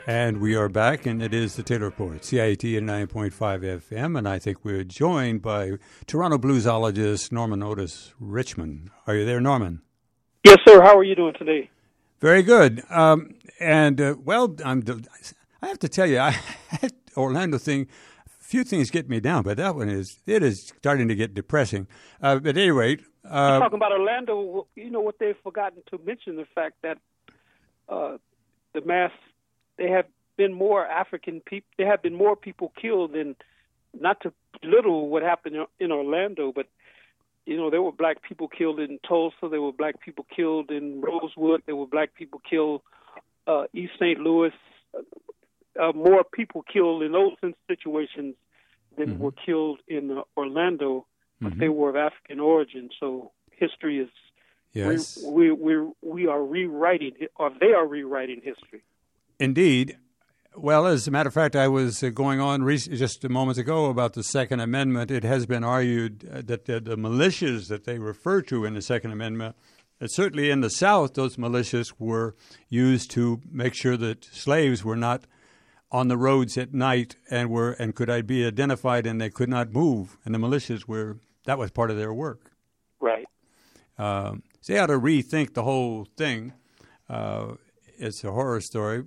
And we are back, and it is the Taylor Report, CIT at 9.5 FM, and I think we're joined by Toronto bluesologist Norman Otis Richmond. Are you there, Norman? Yes, sir. How are you doing today? Very good. I have to tell you, that Orlando thing, a few things get me down, but that one is starting to get depressing. But at any rate, you're talking about Orlando. You know what they've forgotten to mention, the fact that there have been more African people. There have been more people killed than, not to belittle what happened in Orlando, but you know, there were black people killed in Tulsa. There were black people killed in Rosewood. There were black people killed East St. Louis. More people killed in those situations than were killed in Orlando, but they were of African origin. So history is, yes, we are rewriting, or they are rewriting history. Indeed. Well, as a matter of fact, I was going on just a moment ago about the Second Amendment. It has been argued that the militias that they refer to in the Second Amendment, certainly in the South, those militias were used to make sure that slaves were not on the roads at night and could be identified, and they could not move. And the militias that was part of their work. Right. So they ought to rethink the whole thing. It's a horror story,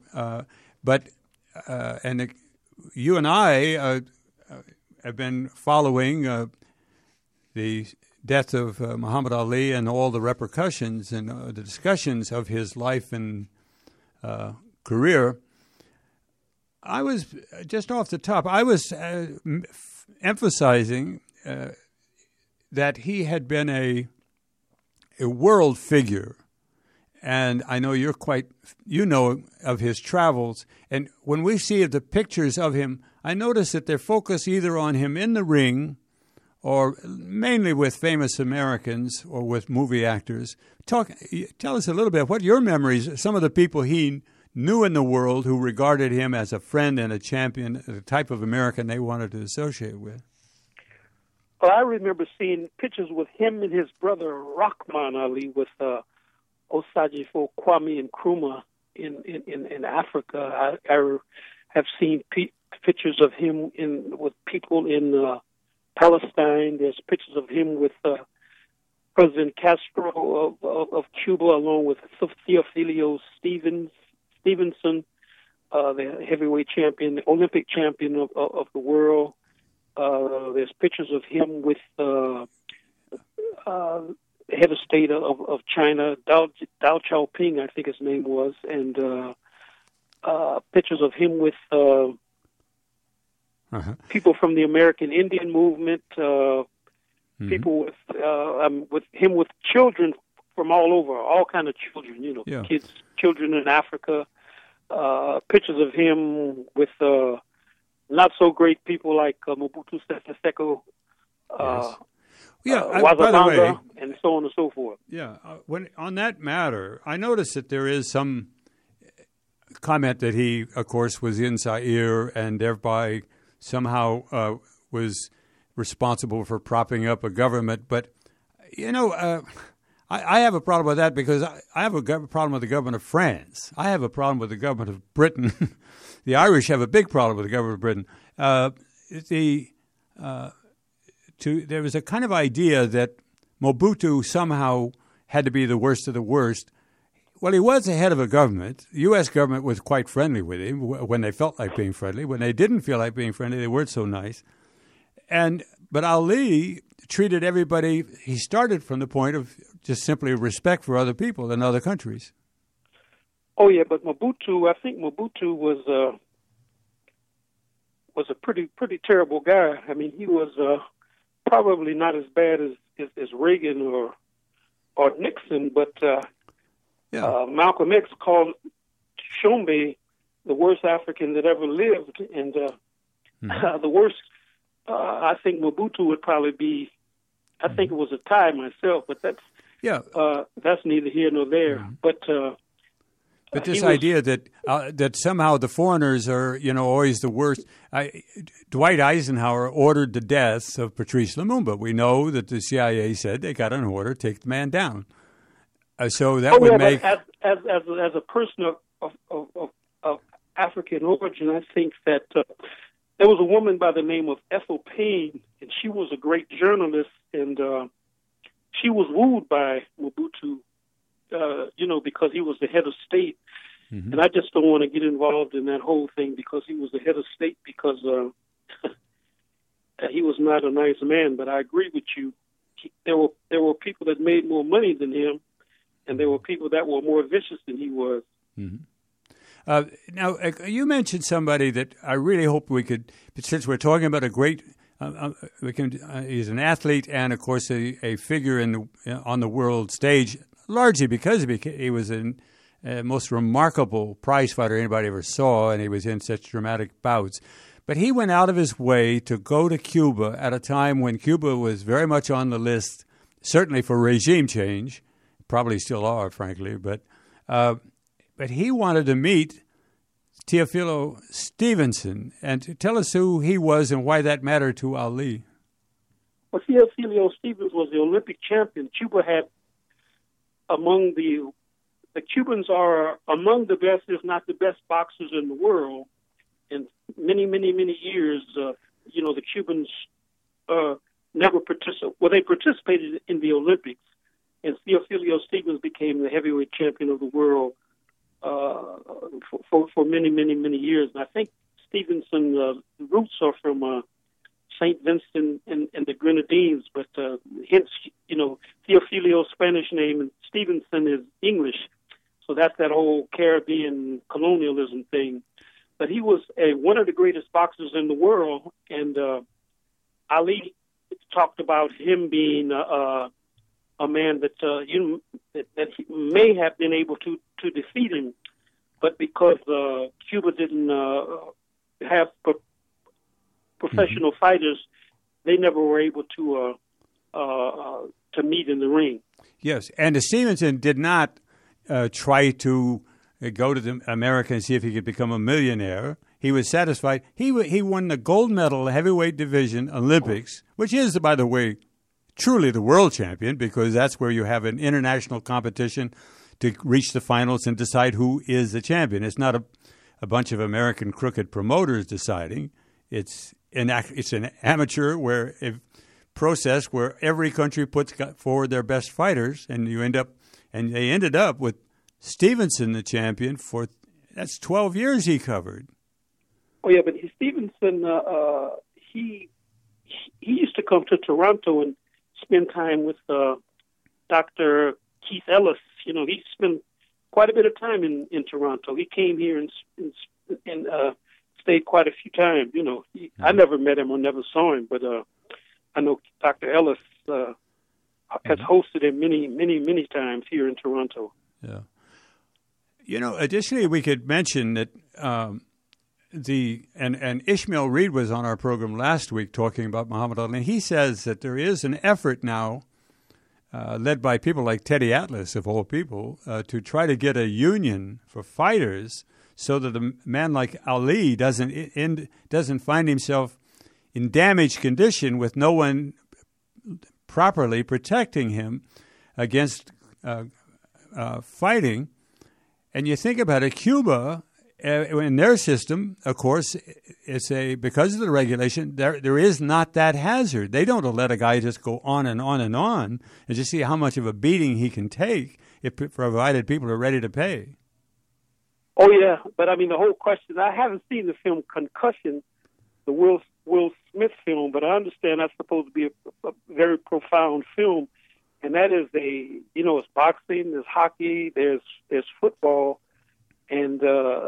you and I have been following the death of Muhammad Ali and all the repercussions and the discussions of his life and career. I was just off the top. I was emphasizing that he had been a world figure. And I know you know of his travels. And when we see the pictures of him, I notice that they're focused either on him in the ring or mainly with famous Americans or with movie actors. Tell us a little bit what your memories, some of the people he knew in the world who regarded him as a friend and a champion, the type of American they wanted to associate with. Well, I remember seeing pictures with him and his brother Rahman Ali with Osajifo, Kwame Nkrumah in Africa. I have seen pictures of him with people in Palestine. There's pictures of him with President Castro of Cuba, along with Theophilio Stevenson, the heavyweight champion, the Olympic champion of the world. There's pictures of him with head of state of China, Dao Xiaoping, I think his name was, and pictures of him with people from the American Indian movement, people with him with children from all over, all kind of children, kids, children in Africa. Pictures of him with not so great people like Mobutu Sese Seko. Yes. By the way, and so on and so forth. Yeah, when on that matter, I noticed that there is some comment that he, of course, was in Zaire and thereby somehow was responsible for propping up a government. But, I have a problem with that because I have a problem with the government of France. I have a problem with the government of Britain. The Irish have a big problem with the government of Britain. There was a kind of idea that Mobutu somehow had to be the worst of the worst. Well, he was the head of a government. The U.S. government was quite friendly with him when they felt like being friendly. When they didn't feel like being friendly, they weren't so nice. But Ali treated everybody, he started from the point of just simply respect for other people and other countries. Oh, yeah, but I think Mobutu was a pretty terrible guy. I mean, he was probably not as bad as Reagan or Nixon, but Malcolm X called Tshombe the worst African that ever lived, and the worst. I think Mobutu would probably be. I think it was a tie myself, but that's neither here nor there. But this idea that somehow the foreigners are, always the worst. Dwight Eisenhower ordered the deaths of Patrice Lumumba. We know that the CIA said they got an order, take the man down. So that would make as a person of African origin, I think that there was a woman by the name of Ethel Payne, and she was a great journalist, and she was wooed by Mobutu, because he was the head of state. Mm-hmm. And I just don't want to get involved in that whole thing because he was the head of state, because he was not a nice man. But I agree with you. There were people that made more money than him, and there were people that were more vicious than he was. Mm-hmm. Now, you mentioned somebody that I really hope we could, since we're talking about a great, he's an athlete and, of course, a figure on the world stage, largely because he was a most remarkable prize fighter anybody ever saw, and he was in such dramatic bouts. But he went out of his way to go to Cuba at a time when Cuba was very much on the list, certainly for regime change, probably still are, frankly, but he wanted to meet Teofilo Stevenson. And tell us who he was and why that mattered to Ali. Well, Teofilo Stevenson was the Olympic champion. Cuba had the Cubans are among the best, if not the best, boxers in the world. And many, many, many years, the Cubans never participated. Well, they participated in the Olympics, and Teofilo Stevenson became the heavyweight champion of the world for many, many, many years. And I think Stevenson's roots are from St. Vincent and the Grenadines, but hence, Teofilio's Spanish name and Stevenson is English. So that's that whole Caribbean colonialism thing. But he was one of the greatest boxers in the world, and Ali talked about him being a man that that he may have been able to defeat him, but because Cuba didn't have professional fighters, they never were able to meet in the ring. Yes, and Stevenson did not try to go to America and see if he could become a millionaire. He was satisfied. He won the gold medal heavyweight division Olympics, which is, by the way, truly the world champion, because that's where you have an international competition to reach the finals and decide who is the champion. It's not a bunch of American crooked promoters deciding. It's an amateur process where every country puts forward their best fighters, and they ended up with Stevenson, the champion, that's 12 years he covered. Oh yeah, but Stevenson, he used to come to Toronto and spend time with Dr. Keith Ellis. He spent quite a bit of time in Toronto. He came here and stayed quite a few times. I never met him or never saw him, but I know Dr. Ellis has hosted him many, many, many times here in Toronto. Yeah. Additionally, we could mention that and Ishmael Reed was on our program last week talking about Muhammad Ali. He says that there is an effort now, led by people like Teddy Atlas, of all people, to try to get a union for fighters so that a man like Ali doesn't find himself in damaged condition with no one properly protecting him against fighting. And you think about it, Cuba, in their system, of course, because of the regulation, there is not that hazard. They don't let a guy just go on and on and on and just see how much of a beating he can take, provided people are ready to pay. Oh, yeah. But, the whole question, I haven't seen the film Concussion, the Will Smith film, but I understand that's supposed to be a very profound film. And that is it's boxing, there's hockey, there's football, and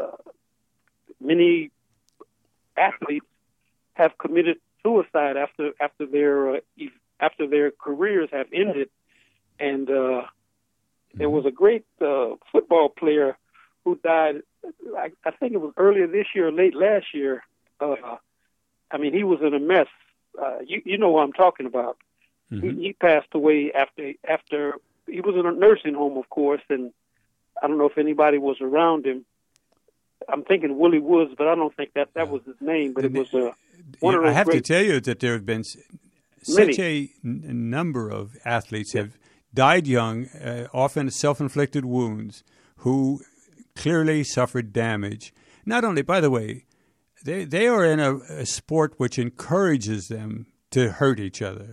many athletes have committed suicide after their careers have ended. And there was a great football player who died. I think it was earlier this year or late last year. He was in a mess. You know what I'm talking about. Mm-hmm. He passed away after he was in a nursing home, of course, and I don't know if anybody was around him. I'm thinking Willie Woods, but I don't think that was his name. But it was one of those. I have to tell you that there have been such a number of athletes have died young, often self-inflicted wounds, who clearly suffered damage. not only, by the way, they are in a sport which encourages them to hurt each other.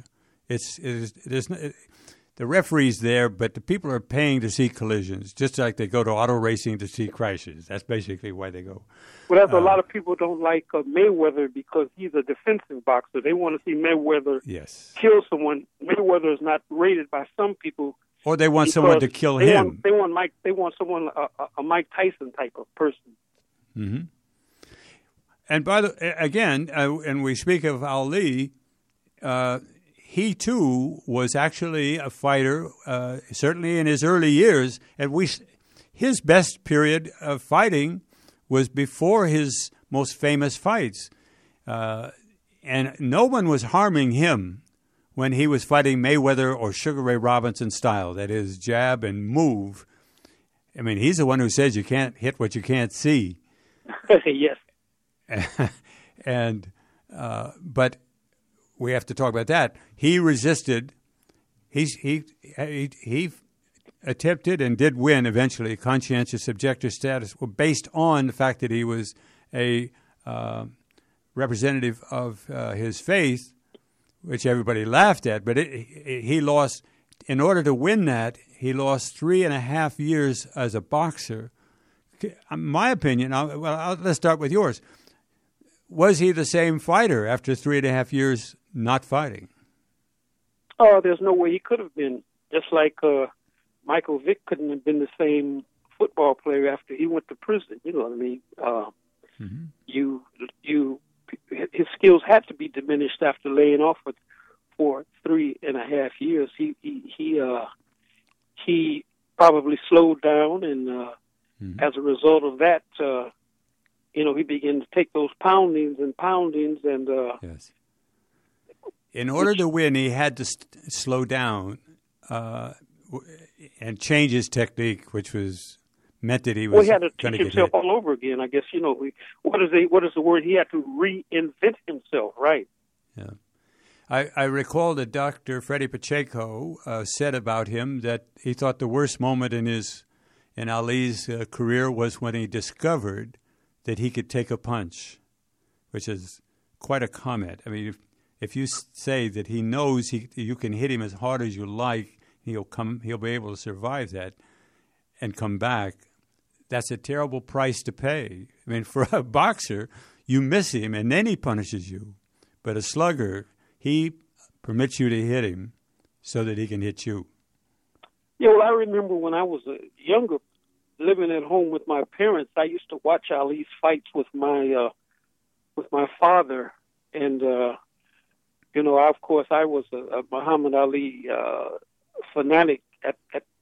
The referee's there, but the people are paying to see collisions, just like they go to auto racing to see crashes. That's basically why they go. Well, that's a lot of people don't like Mayweather because he's a defensive boxer. They want to see Mayweather kill someone. Mayweather is not rated by some people. Or they want someone to kill him. They want someone, a Mike Tyson type of person. Mm-hmm. And and we speak of Ali. He too was actually a fighter, certainly in his early years. And his best period of fighting was before his most famous fights, and no one was harming him when he was fighting Mayweather or Sugar Ray Robinson style. That is, jab and move. I mean, he's the one who says you can't hit what you can't see. Yes. But we have to talk about that. He resisted. He attempted and did win eventually conscientious objector status based on the fact that he was a representative of his faith, which everybody laughed at. But he lost. In order to win that, he lost 3.5 years as a boxer. My opinion. Let's start with yours. Was he the same fighter after 3.5 years not fighting? Oh, there's no way he could have been. Just like Michael Vick couldn't have been the same football player after he went to prison. You know what I mean? His skills had to be diminished after laying off for 3.5 years. He probably slowed down, and as a result of that, he began to take those poundings, and yes. In order to win, he had to slow down and change his technique, which meant that he was. Well, he had to teach himself all over again. I guess what is the word? He had to reinvent himself, right? Yeah, I recall that Dr. Freddie Pacheco said about him that he thought the worst moment in Ali's career was when he discovered that he could take a punch, which is quite a comment. I mean, if you say that he knows you can hit him as hard as you like, he'll be able to survive that and come back. That's a terrible price to pay. I mean, for a boxer, you miss him and then he punishes you. But a slugger, he permits you to hit him so that he can hit you. Yeah, well, I remember when I was younger, living at home with my parents, I used to watch Ali's fights with my father, and of course, I was a Muhammad Ali fanatic at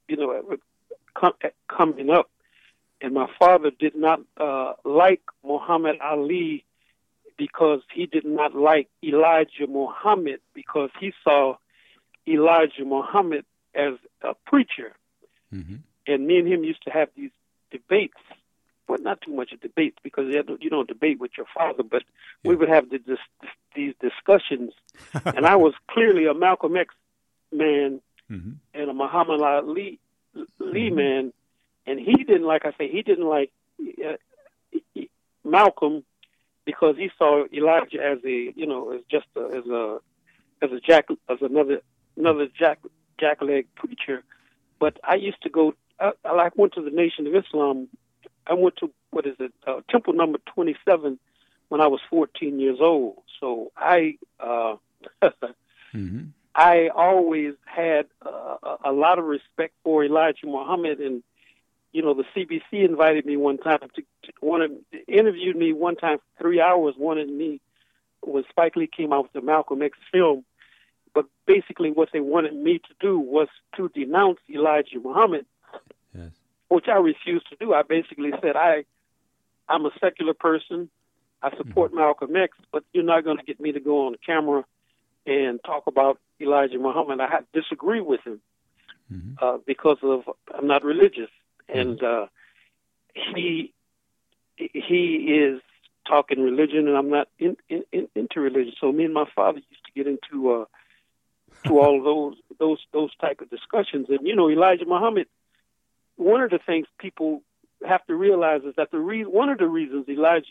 coming up, and my father did not like Muhammad Ali because he did not like Elijah Muhammad, because he saw Elijah Muhammad as a preacher. Mm-hmm. And me and him used to have these debates. Well, not too much of debates, because you don't debate with your father, but we would have these discussions. And I was clearly a Malcolm X man and a Muhammad Ali man. And he didn't like Malcolm because he saw Elijah as another jackleg preacher. But I used to go. I went to the Nation of Islam. I went to Temple number 27 when I was 14 years old. So I I always had a lot of respect for Elijah Muhammad, and the CBC invited me one time interviewed me one time for 3 hours. Wanted me when Spike Lee came out with the Malcolm X film. But basically what they wanted me to do was to denounce Elijah Muhammad, yes, which I refused to do. I basically said, I'm a secular person. I support Malcolm X, but you're not going to get me to go on camera and talk about Elijah Muhammad. I disagree with him because I'm not religious. And he is talking religion, and I'm not into religion. So me and my father used to get into all those type of discussions. And Elijah Muhammad, one of the things people have to realize is that one of the reasons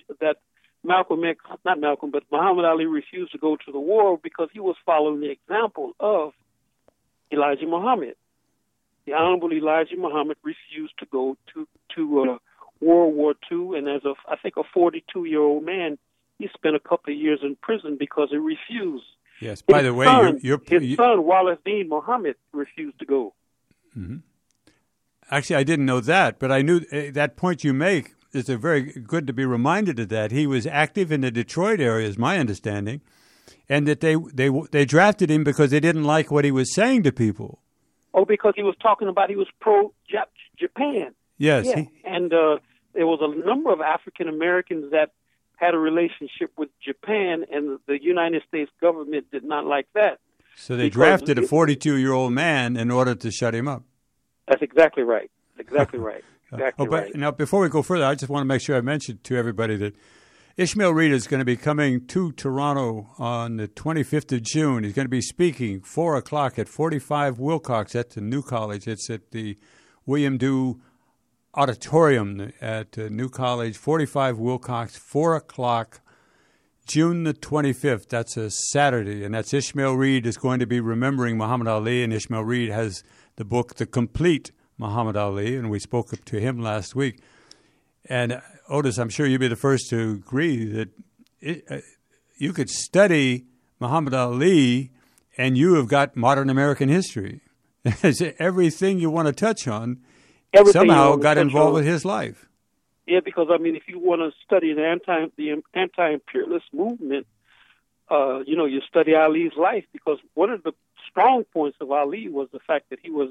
Muhammad Ali refused to go to the war because he was following the example of Elijah Muhammad. The Honorable Elijah Muhammad refused to go to World War II, and as I think a 42-year-old man, he spent a couple of years in prison because he refused. Yes. By the way, his son Wallace Dean Muhammad refused to go. Mm-hmm. Actually, I didn't know that, but I knew that point you make is a very good to be reminded of that. He was active in the Detroit area, is my understanding, and that they drafted him because they didn't like what he was saying to people. Oh, because he was pro-Japan. Yes. Yeah. And there was a number of African Americans that had a relationship with Japan, and the United States government did not like that. So they drafted a 42-year-old man in order to shut him up. That's exactly right. Exactly right. Exactly right. Now, before we go further, I just want to make sure I mentioned to everybody that Ishmael Reed is going to be coming to Toronto on the 25th of June. He's going to be speaking 4 o'clock at 45 Wilcox at the New College. It's at the William Dew Auditorium at New College, 45 Wilcox, 4 o'clock, June the 25th. That's a Saturday, and that's Ishmael Reed is going to be remembering Muhammad Ali, and Ishmael Reed has the book, The Complete Muhammad Ali, and we spoke to him last week. And Otis, I'm sure you'd be the first to agree that you could study Muhammad Ali and you have got modern American history. Everything you want to touch on somehow got involved with his life. Yeah, because, I mean, if you want to study the anti-imperialist movement, you study Ali's life, because one of the strong points of Ali was the fact that he was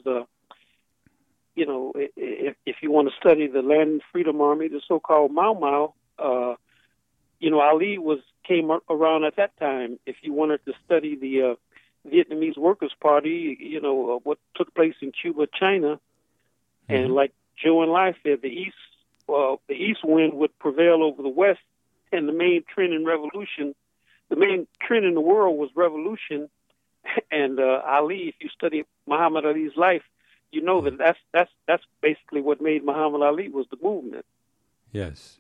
if you want to study the Land and Freedom Army, the so-called Mau Mau, Ali came around at that time. If you wanted to study the Vietnamese Workers' Party, what took place in Cuba, China, and like Joe and Lai said, the East wind would prevail over the West, and the main trend in the world was revolution. And Ali, if you study Muhammad Ali's life, you know that's basically what made Muhammad Ali was the movement. Yes.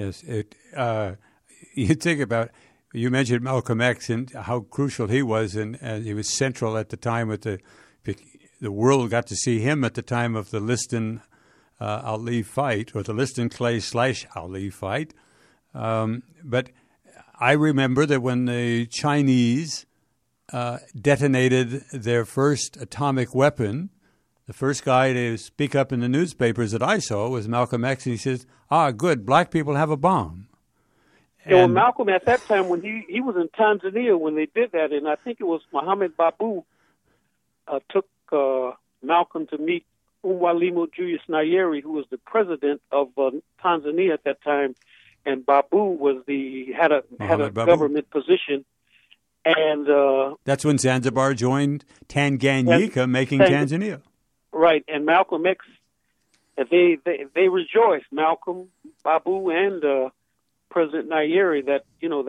You think about, you mentioned Malcolm X and how crucial he was, and he was central at the time with the world got to see him at the time of the Liston Ali fight, or the Liston Clay / Ali fight. But I remember that when the Chinese detonated their first atomic weapon, the first guy to speak up in the newspapers that I saw was Malcolm X, and he says, good, black people have a bomb. Well, Malcolm, at that time, when he was in Tanzania when they did that, and I think it was Muhammad Babu took Malcolm to meet Mwalimu Julius Nyerere, who was the president of Tanzania at that time, and Babu had a government position. And that's when Zanzibar joined Tanganyika, making Tanzania. Right, and Malcolm X, they rejoiced, Malcolm, Babu, and President Nyerere, that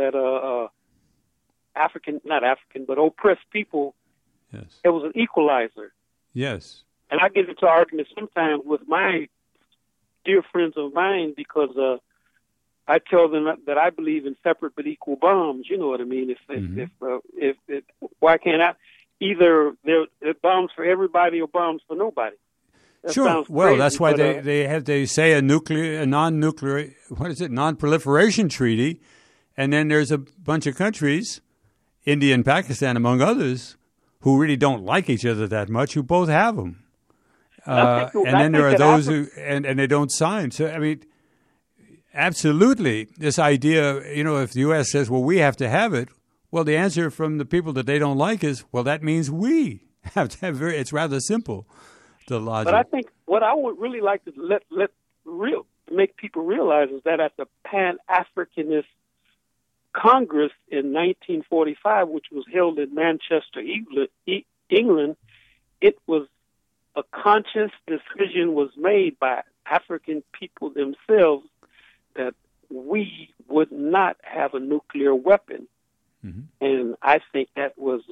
oppressed people. Yes, it was an equalizer. Yes, and I get into arguments sometimes with my dear friends of mine because I tell them that I believe in separate but equal bombs. You know what I mean? If why can't I? Either they're bombs for everybody or bombs for nobody. That sure. Well, crazy, that's why they say a non-proliferation treaty, and then there's a bunch of countries, India and Pakistan among others, who really don't like each other that much, who both have them. And then there are those who and they don't sign. So I mean, absolutely, this idea, if the U.S. says, well, we have to have it, well, the answer from the people that they don't like is, well, that means we have to have it's rather simple, the logic. But I think what I would really like to make people realize is that at the Pan-Africanist Congress in 1945, which was held in Manchester, England, it was a conscious decision was made by African people themselves that we would not have a nuclear weapon. Mm-hmm. And I think that was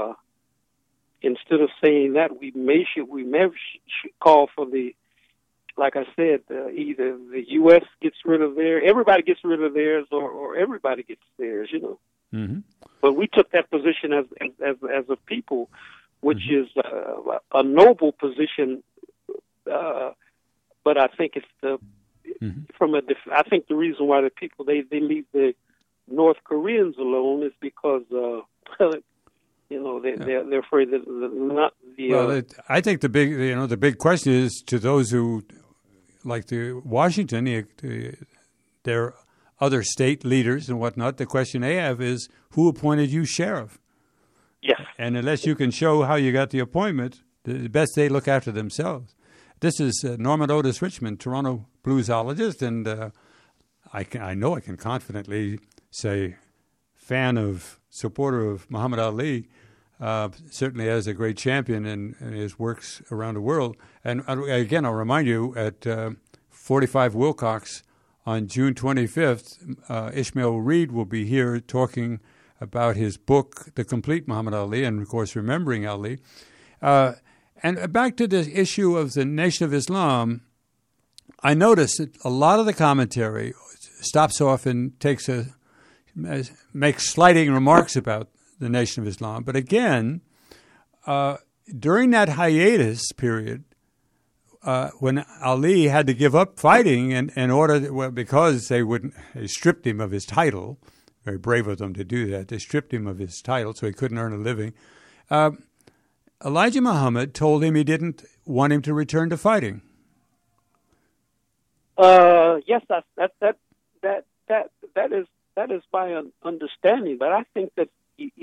instead of saying that, we may should call for the like I said, either the U.S. gets rid of everybody gets rid of theirs, or everybody gets theirs, you know. Mm-hmm. But we took that position as a people, which is a noble position. But I think it's I think the reason why the people they leave the North Koreans alone is because they're afraid that not the. Well, I think the big question is to those who, like Washington, their other state leaders and whatnot. The question they have is, who appointed you sheriff? Yes. And unless you can show how you got the appointment, the best they look after themselves. This is Norman Otis Richmond, Toronto bluesologist, and I know I can confidently say supporter of Muhammad Ali, certainly as a great champion in his works around the world. And again, I'll remind you, at 45 Wilcox on June 25th, Ishmael Reed will be here talking about his book, The Complete Muhammad Ali, and, of course, Remembering Ali. And back to the issue of the Nation of Islam, I noticed that a lot of the commentary stops off and makes slighting remarks about the Nation of Islam. But again, during that hiatus period, when Ali had to give up fighting because they stripped him of his title, very brave of them to do that. They stripped him of his title so he couldn't earn a living. Elijah Muhammad told him he didn't want him to return to fighting. Yes, that is my understanding. But I think that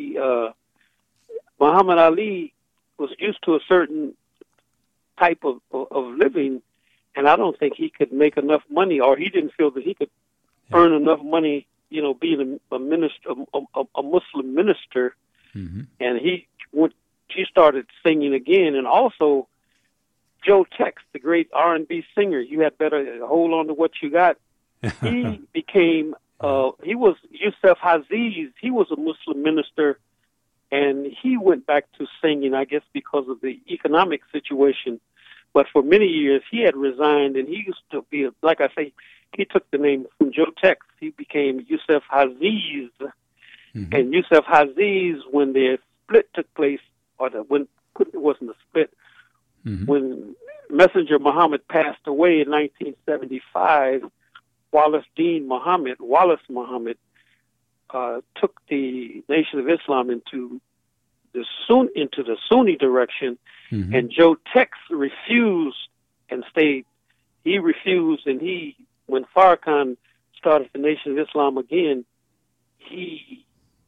Muhammad Ali was used to a certain type of living, and I don't think he could make enough money, or he didn't feel that he could earn enough money, being a minister, a Muslim minister. Mm-hmm. And he started singing again. And also Joe Tex, the great R&B singer, you had better hold on to what you got. He became he was Yusuf Aziz. He was a Muslim minister, and he went back to singing, I guess, because of the economic situation. But for many years, he had resigned, and he used to be, like I say, he took the name from Joe Tex. He became Yusuf Aziz. Mm-hmm. And Yusuf Aziz, when the split took place, when it wasn't a split, mm-hmm. when Messenger Muhammad passed away in 1975, Wallace Muhammad, took the Nation of Islam into the Sunni direction, mm-hmm. and Joe Tex refused and stayed. He refused, and when Farrakhan started the Nation of Islam again, he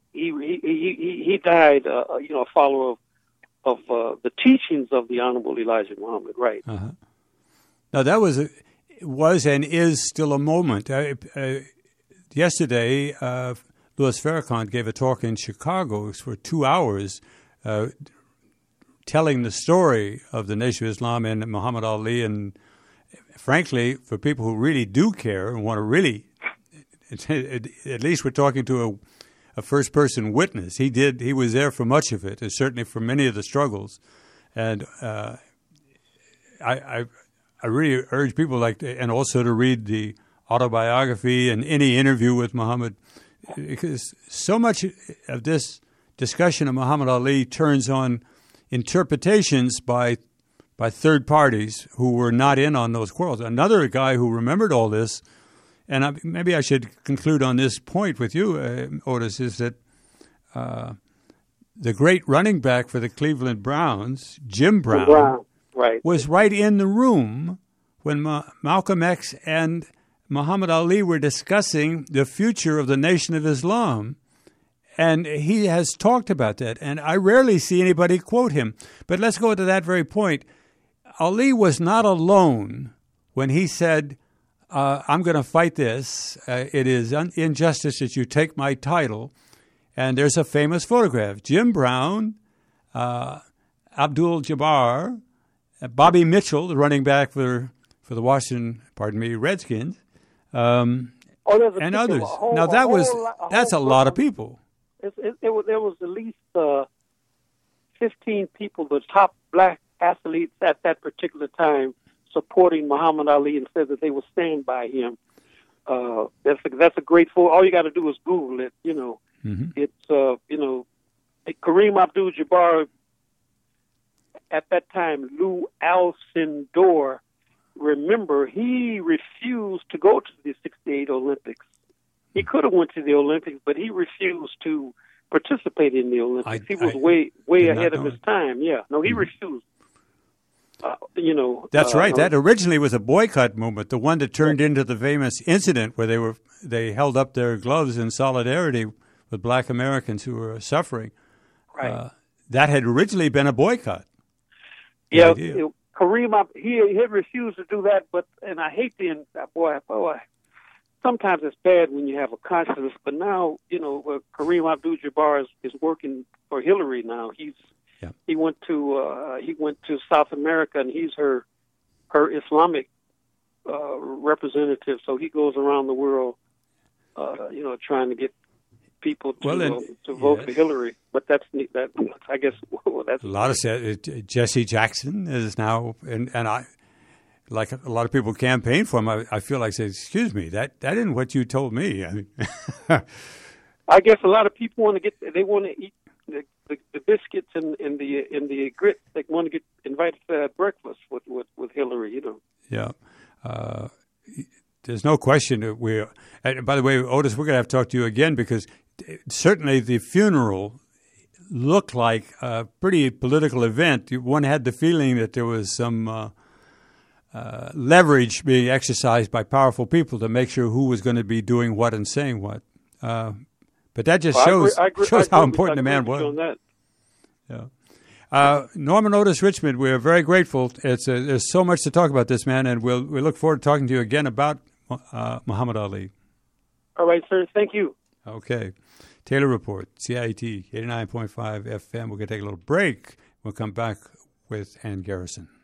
died, a follower of the teachings of the Honorable Elijah Muhammad. Right. Uh-huh. Now that was and is still a moment. Yesterday, Louis Farrakhan gave a talk in Chicago for 2 hours, telling the story of the Nation of Islam and Muhammad Ali. And frankly, for people who really do care and want to really, at least we're talking to a first-person witness. He was there for much of it, and certainly for many of the struggles. And I really urge people and also to read the autobiography and any interview with Muhammad, because so much of this discussion of Muhammad Ali turns on interpretations by third parties who were not in on those quarrels. Another guy who remembered all this, and maybe I should conclude on this point with you, Otis, is that the great running back for the Cleveland Browns, Jim Brown, was right in the room when Malcolm X and Muhammad Ali were discussing the future of the Nation of Islam. And he has talked about that. And I rarely see anybody quote him. But let's go to that very point. Ali was not alone when he said, I'm going to fight this. It is injustice that you take my title. And there's a famous photograph. Jim Brown, Abdul Jabbar, Bobby Mitchell, the running back for the Washington, Redskins, and others. Now that's a lot of people. There was at least 15 people, the top black athletes at that particular time, supporting Muhammad Ali and said that they will stand by him. That's a great photo. All you got to do is Google it. It's Kareem Abdul-Jabbar at that time, Lou Alcindor. Remember, he refused to go to the '68 Olympics. He could have went to the Olympics, but he refused to participate in the Olympics. He was way ahead of his time. Yeah, no, he refused. That's right. That originally was a boycott movement, the one that turned into the famous incident where they held up their gloves in solidarity with Black Americans who were suffering. Right. That had originally been a boycott. Yeah, Kareem, he had refused to do that, and I hate sometimes it's bad when you have a conscience, but now, Kareem Abdul-Jabbar is working for Hillary now. He went to South America, and he's her Islamic representative. So he goes around the world, trying to get people to vote for Hillary. But I guess that's a lot of Jesse Jackson is now, and I, like a lot of people campaign for him. I feel like saying, "Excuse me, that isn't what you told me." I mean, I guess a lot of people want to eat the biscuits and the grits. They want to get invited to that breakfast with Hillary. Yeah. There's no question that and by the way, Otis, we're going to have to talk to you again because certainly the funeral looked like a pretty political event. One had the feeling that there was some leverage being exercised by powerful people to make sure who was going to be doing what and saying what. But that just shows how important the man was. Yeah. Norman Otis Richmond, we're very grateful. There's so much to talk about this man, and we look forward to talking to you again about Muhammad Ali. All right, sir. Thank you. Okay. Taylor Report, CIT 89.5 FM. We're going to take a little break. We'll come back with Ann Garrison.